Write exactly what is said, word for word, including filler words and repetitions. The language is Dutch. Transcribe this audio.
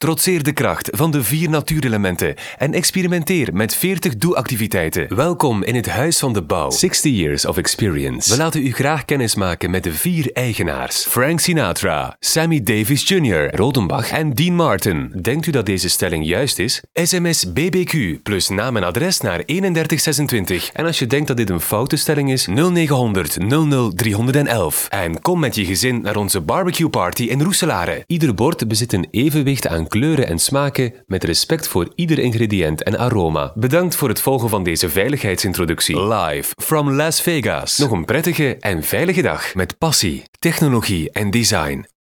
Trotseer de kracht van de vier natuurelementen en experimenteer met veertig doe-activiteiten. Welkom in het Huis van de Bouw. zestig years of experience. We laten u graag kennismaken met de vier eigenaars. Frank Sinatra, Sammy Davis junior, Rodenbach en Dean Martin. Denkt u dat deze stelling juist is? S M S B B Q plus naam en adres naar eenendertig zesentwintig. En als je denkt dat dit een foute stelling is, nul negenhonderd nul nul driehonderdelf. En kom met je gezin naar onze barbecue party in Roeselare. Ieder bord bezit een evenwicht aan kleuren en smaken met respect voor ieder ingrediënt en aroma. Bedankt voor het volgen van deze veiligheidsintroductie. Live from Las Vegas. Nog een prettige en veilige dag met passie, technologie en design.